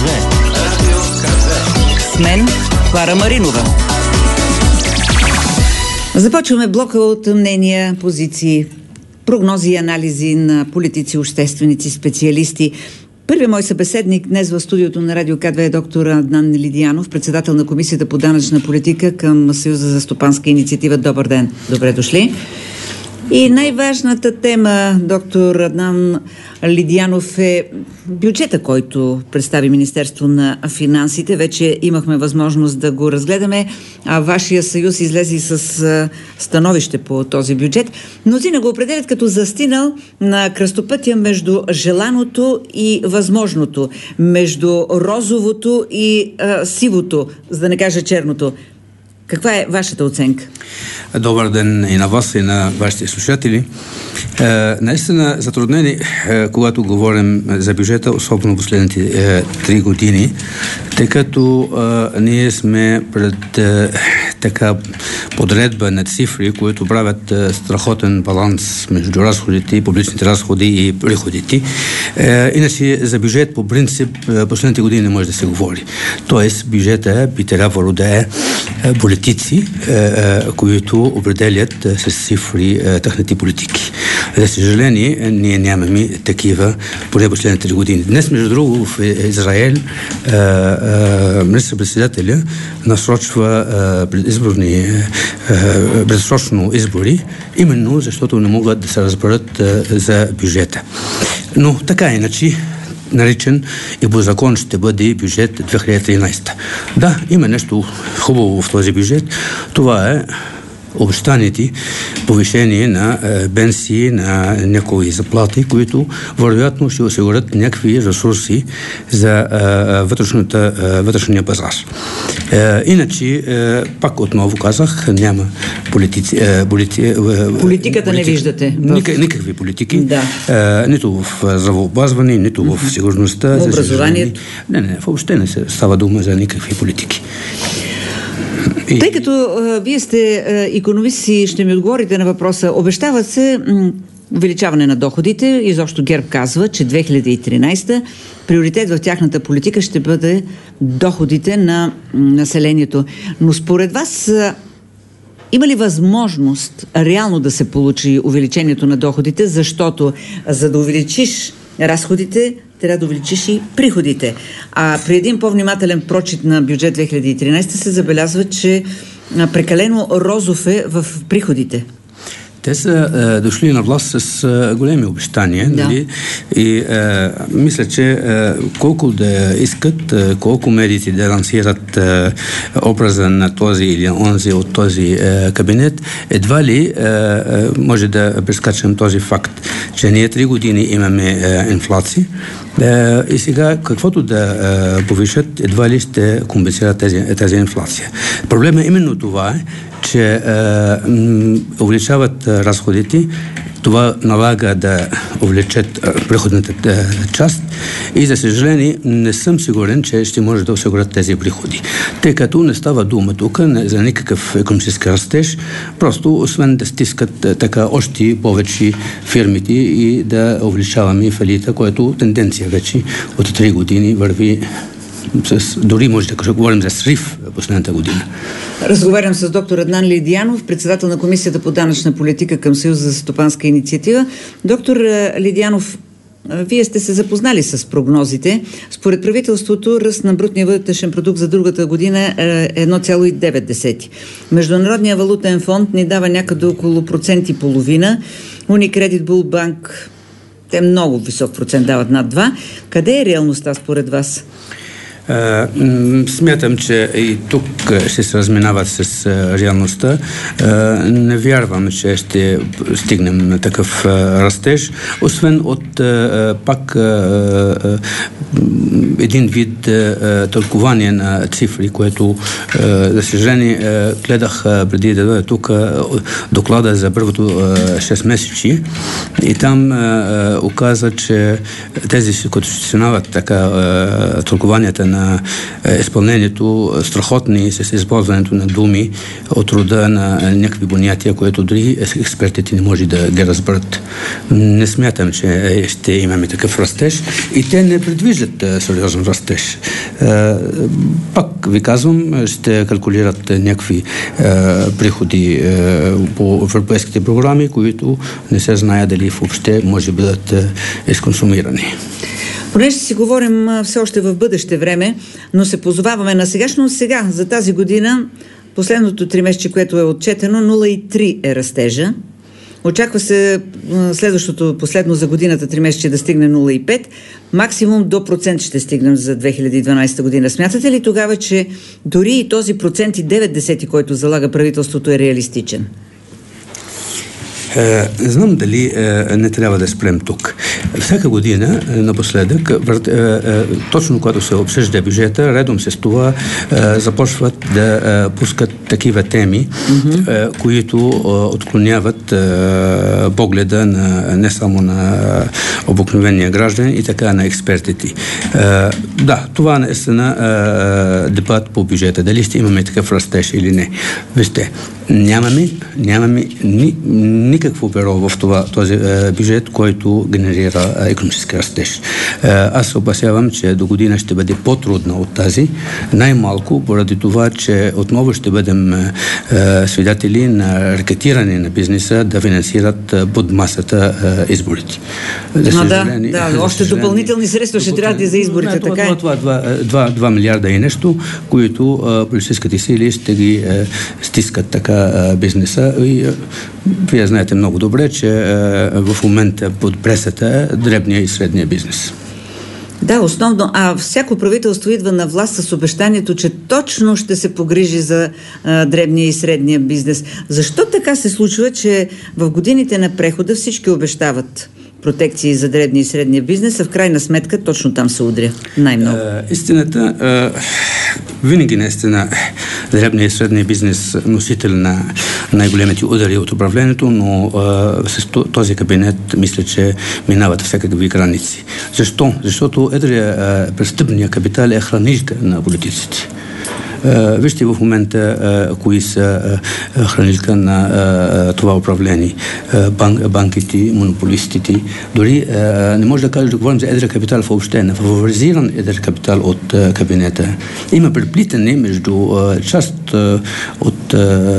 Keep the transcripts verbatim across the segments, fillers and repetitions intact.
две. Радио К две. С мен Клара Маринова. Започваме блока от мнения, позиции, прогнози и анализи на политици, общественици, специалисти. Първият мой събеседник днес в студиото на Радио К две е доктор Аднан Лидиянов, председател на Комисията по данъчна политика към Съюза за стопанска инициатива. Добър ден! Добре дошли! И най-важната тема, доктор Аднан Лидиянов, е бюджета, който представи Министерство на финансите. Вече имахме възможност да го разгледаме, а вашия съюз излезе с становище по този бюджет. Мнозина го определят като застинал на кръстопътя между желаното и възможното, между розовото и а, сивото, за да не кажа черното. Каква е вашата оценка? Добър ден и на вас, и на вашите слушатели. Е, наистина затруднени, е, когато говорим за бюджета, особено последните е, три години, тъй като е, ние сме пред е, така подредба на цифри, които правят е, страхотен баланс между разходите, публичните разходи и приходите. Е, иначе за бюджет по принцип е, последните години не може да се говори. Тоест бюджета би трябвало да е политици, е, е, които определят е, с цифри е, техните политики. За съжаление, ние нямаме такива поне последните три години. Днес, между другото, в Израел е, е, министър-председателя насрочва е, предизборни е, е, безсрочно избори, именно защото не могат да се разберат е, за бюджета. Но така иначе наричан и по закон ще бъде бюджет две хиляди и тринадесета. Да, има нещо хубаво в този бюджет. Това е обещаните повишение на е, пенсии, на някои заплати, които вероятно ще осигурят някакви ресурси за е, вътрешната, е, вътрешния пазар. Е, иначе, е, пак отново казах, няма политици... Е, полити, е, Политиката политик, не виждате? Ник, никакви политики. Да. Е, нито в здравеопазване, нито в сигурността. В образованието? Не, не, въобще не се става дума за никакви политики. И... Тъй като а, вие сте а, икономист и ще ми отговорите на въпроса, обещават се м, увеличаване на доходите. Изобщо ГЕРБ казва, че две хиляди и тринадесета приоритет в тяхната политика ще бъде доходите на м, населението. Но според вас а, има ли възможност реално да се получи увеличението на доходите, защото за да увеличиш разходите, трябва да увеличиш и приходите. А при един по-внимателен прочит на бюджет две хиляди и тринадесета се забелязва, че прекалено розов е в приходите. Те са е, дошли на власт с е, големи обещания, да. Нали? И е, мисля, че е, колко да искат, е, колко медиите да лансират е, образа на този или онзи от този е, кабинет, едва ли е, е, може да прескачам този факт, че ние три години имаме е, инфлация. Uh, и сега, каквото да uh, повишат, едва ли ще компенсират тази, тази инфлация. Проблемът е именно това е, че uh, м- увеличават uh, разходите, това налага да увеличат uh, приходната uh, част и, за съжаление, не съм сигурен, че ще може да осигурят тези приходи. Тъй като не става дума тук за никакъв икономически растеж, просто освен да стискат uh, така още повече фирмите и да увеличаваме фалита, което тенденция вече от три години върви с, дори може да говорим за срив последната година. Разговарям с доктор Аднан Лидиянов, председател на Комисията по данъчна политика към Съюза за стопанска инициатива. Доктор Лидиянов, вие сте се запознали с прогнозите. Според правителството, ръст на брутния вътрешен продукт за другата година е едно цяло и девет. Международният валутен фонд ни дава някъде около процент и половина. Unicredit Bull Bank, те много висок процент дават над два. Къде е реалността според вас? Uh, смятам, че и тук ще се разминават с uh, реалността. Uh, не вярвам, че ще стигнем на такъв uh, растеж, освен от uh, пак uh, uh, един вид uh, тълкование на цифри, което, uh, за съжаление, uh, гледах uh, преди да дойда тук uh, доклада за първото uh, шест месечи и там uh, оказа, че тези, които ще снават така uh, тълкованията на изпълнението страхотни с използването на думи от рода на някакви понятия, които дори експертите не може да ги разберат. Не смятам, че ще имаме такъв растеж и те не предвиждат сериозен растеж. Пак ви казвам, ще калкулират някакви приходи по европейските програми, които не се знае дали въобще може да бъдат изконсумирани. Понеже си говорим все още в бъдеще време, но се позоваваме на сегашно сега, за тази година, последното тримесечие, което е отчетено, нула цяло и три е растежа. Очаква се следващото, последно за годината тримесечие да стигне нула цяло и пет. Максимум до процент ще стигнем за две хиляди и дванадесета година. Смятате ли тогава, че дори и този процент и девет десети, който залага правителството, е реалистичен? Не знам дали не трябва да спрем тук. Всяка година, напоследък, точно когато се обсъжда бюджета, редом с това започват да пускат такива теми, mm-hmm. които отклоняват погледа на, не само на обикновения граждан и така на експертите. Да, това наистина дебат по бюджета. Дали ще имаме такъв растеж или не. Вижте, нямаме, нямаме ни, никакво перо в това, този е, бюджет, който генерира е, икономически растеж. Е, аз се опасявам, че до година ще бъде по-трудна от тази, най-малко поради това, че отново ще бъдем е, свидетели на рекетиране на бизнеса да финансират е, под масата е, изборите. Да, да, да, още допълнителни средства ще трябва за изборите, това, така това, това, това два милиарда и нещо, които е, политическите сили ще ги е, стискат така бизнеса. И вие знаете много добре, че в момента под пресата е дребния и средния бизнес. Да, основно. А всяко правителство идва на власт с обещанието, че точно ще се погрижи за а, дребния и средния бизнес. Защо така се случва, че в годините на прехода всички обещават протекции за дребния и средния бизнес, а в крайна сметка точно там се удря най-много? А, истината, а, винаги наистина дребния и средния бизнес носител на най-големите удари от управлението, но а, с този кабинет мисля, че минават всякакви граници. Защо? Защото едрия престъпния капитал е хранилка на политиците. Uh, вижте в момента uh, кои са uh, хранилка на uh, това управление. Uh, банк, банките, монополистите. Дори uh, не може да кажа да говорим за едър капитал въобще. На фаворизиран едър капитал от uh, кабинета. Има преплитане между uh, част uh, от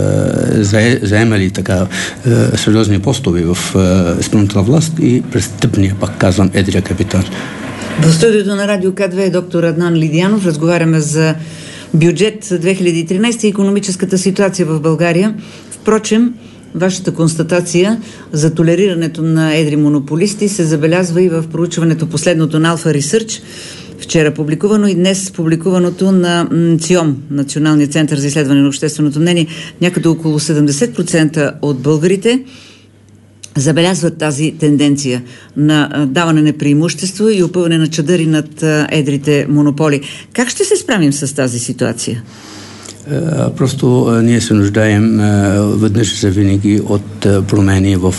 uh, заемали така uh, сериозни постове в uh, изпълнителна власт и престъпния, пак казвам, едър капитал. В студиото на Радио К две е доктор Аднан Лидиянов. Разговаряме за бюджет две хиляди и тринадесета и икономическата ситуация в България. Впрочем, вашата констатация за толерирането на едри монополисти се забелязва и в проучването последното на Alpha Research, вчера публикувано и днес публикуваното на ЦИОМ, Националния център за изследване на общественото мнение. Някъде около седемдесет процента от българите забелязват тази тенденция на даване на преимущество и опъване на чадъри над едрите монополи. Как ще се справим с тази ситуация? Просто ние се нуждаем веднъж за винаги от промени в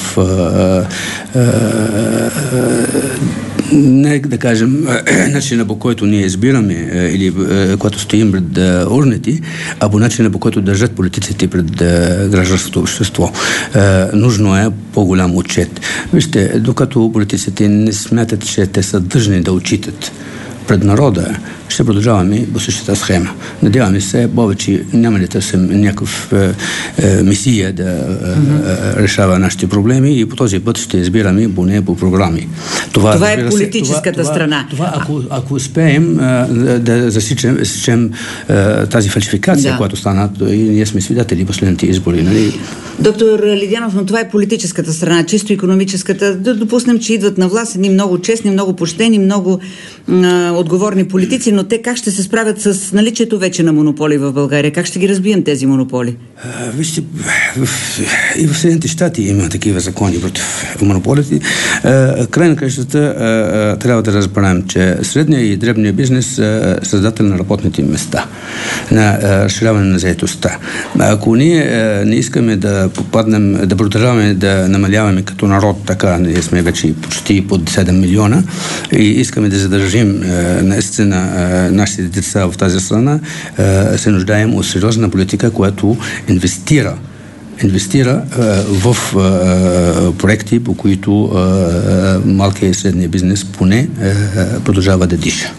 не да кажем начина, по който ние избираме или когато стоим пред урните, а по начина, по който държат политиците пред гражданското общество. Нужно е по-голям отчет. Вижте, докато политиците не смятат, че те са длъжни да отчитат пред народа, ще продължаваме по същата схема. Надяваме се, повече няма да търсим някакъв е, е, мисия да е, е, решава нашите проблеми и по този път ще избираме поне по програми. Това, това е политическата се, това, страна. Това, това ако, ако успеем е, да засичем, засичем е, тази фалшификация, да, която стана, и ние сме свидетели последните избори. Нали? Доктор Лидиянов, но това е политическата страна, чисто икономическата. Да допуснем, че идват на власт едни много честни, много почтени, много е, отговорни политици, но те как ще се справят с наличието вече на монополи в България? Как ще ги разбием тези монополи? А, вижте, в, и в Съединените щати има такива закони против монополите. А, край на кращата трябва да разберем, че средния и дребния бизнес е създател на работните места, на разширяване на заетостта. Ако ние а, не искаме да попаднем, да продължаваме да намаляваме като народ, така, ние сме вече почти под седем милиона и искаме да задържим а, наистина нашите деца в тази страна, е, се нуждаем от сериозна политика, която инвестира инвестира е, в е, проекти, по които е, малкият и средния бизнес поне е, продължава да диша.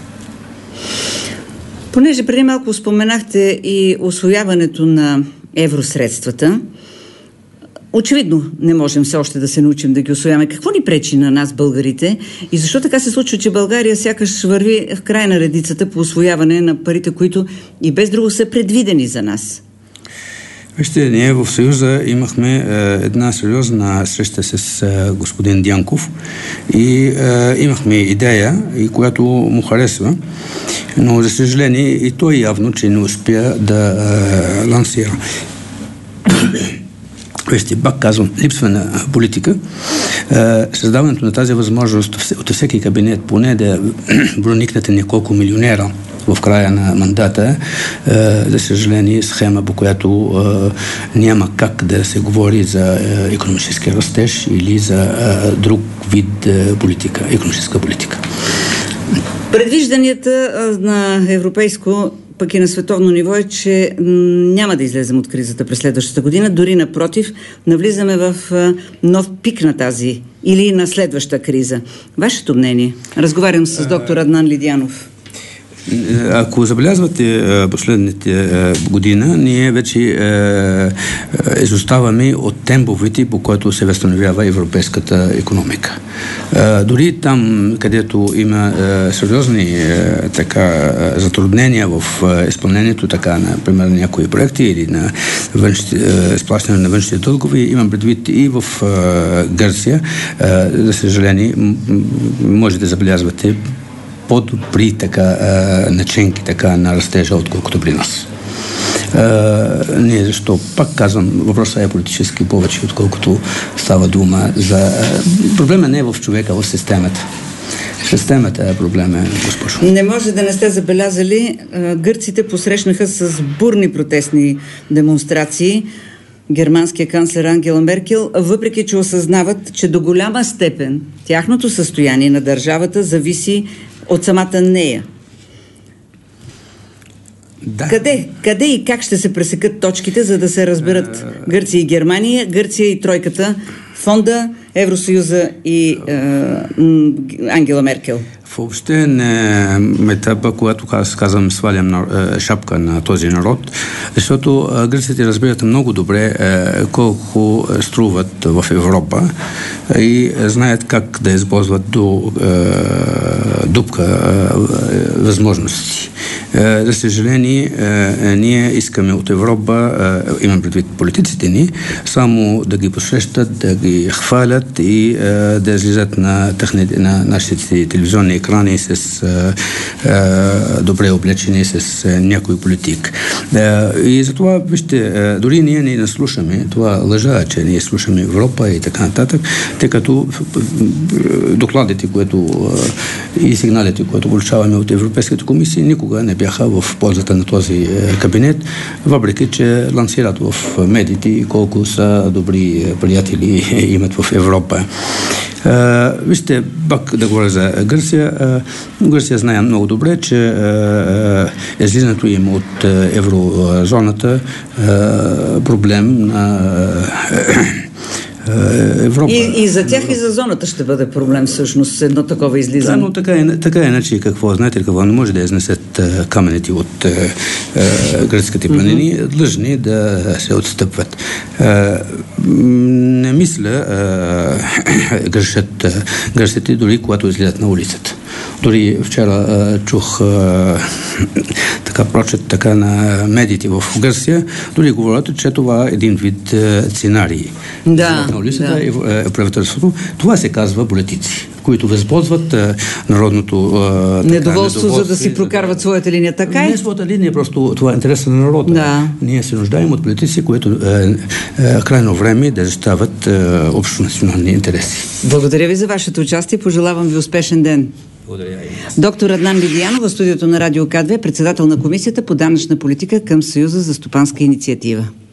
Понеже преди малко споменахте и усвояването на евросредствата, очевидно не можем все още да се научим да ги усвояваме. Какво ни пречи на нас, българите? И защо така се случва, че България сякаш върви в край на редицата по усвояване на парите, които и без друго са предвидени за нас? Вижте, ние в Съюза имахме е, една сериозна среща с е, господин Дянков и е, имахме идея, и която му харесва, но за съжаление и той явно, че не успя да е, лансира. Вижте, пак казвам, липсва на политика. Създаването на тази възможност от всеки кабинет поне да проникнат няколко милионера в края на мандата, за съжаление, схема, по която няма как да се говори за икономически растеж или за друг вид политика, икономическа политика. Предвижданията на европейско, пък и на световно ниво е, че няма да излезем от кризата през следващата година. Дори напротив, навлизаме в нов пик на тази или на следваща криза. Вашето мнение? Разговарям с доктор Аднан Лидянов. Ако забелязвате последните година, ние вече изоставаме от темповете, по който се възстановява европейската икономика. Дори там, където има сериозни така затруднения в изпълнението, така, например, на някои проекти или на изплащане на външните дългове, имам предвид и в Гърция, за съжаление, може да забелязвате по-добри така, начинки така, на растежа, отколкото при нас. Uh, не, защо? Пак казвам, въпросът е политически повече, отколкото става дума за... Uh, проблема не е в човека, в системата. Системата е проблема, госпожо. Не може да не сте забелязали. Гърците посрещнаха с бурни протестни демонстрации германския канцлер Ангела Меркел, въпреки че осъзнават, че до голяма степен тяхното състояние на държавата зависи от самата нея. Да. Къде? Къде и как ще се пресекат точките, за да се разберат Гърция и Германия, Гърция и тройката, фонда, Евросъюза и е, Ангела Меркел? Въобще не етапа, когато аз казвам, свалям на, е, шапка на този народ, защото е, гърците разбират много добре е, колко струват в Европа е, и знаят как да използват до е, дупка е, възможности. Е, за съжаление, е, ние искаме от Европа, е, имам предвид политиците ни, само да ги посрещат, да ги хвалят и е, да излизат на, тъхни, на нашите телевизионни екрани с е, е, добре облечени с е, някой политик. Е, и затова, вижте, е, дори ние не наслушаме, това лъжа, че ние слушаме Европа и така нататък, тъй като докладите, които е, и сигналите, които получаваме от Европейската комисия, никога не бяха в ползата на този кабинет, въпреки че лансират в медиите колко са добри приятели имат в Европа. Uh, вижте, пак да говоря за Гърция. Uh, Гърция знае много добре, че uh, излизането им от uh, еврозоната uh, проблем на uh, Европа. И, и за тях и за зоната ще бъде проблем всъщност едно такова излизане. Да, но така е, така е иначе какво, знаете ли какво, не може да изнесат камъните от е, е, гръцките планини, mm-hmm. длъжни да се отстъпват. Е, не мисля е, гършат гърците дори когато излизат на улицата. Дори вчера е, чух е, така прочет така на медиите в Гърция, дори говорят, че това е един вид е, сценарий. Да, на улицата да. и е, правителството. Това се казва политици, които възползват е, народното е, така, недоволство, за да си прокарват да, своята линия. Така е? Не своята линия, просто това е интереса на народа. Да. Ние се нуждаем от политици, които е, е, крайно време да защитават е, общонационални интереси. Благодаря ви за вашето участие. Пожелавам ви успешен ден. Благодаря. Доктор Аднан Лидянов в студиото на Радио К две, председател на Комисията по данъчна политика към Съюза за стопанска инициатива.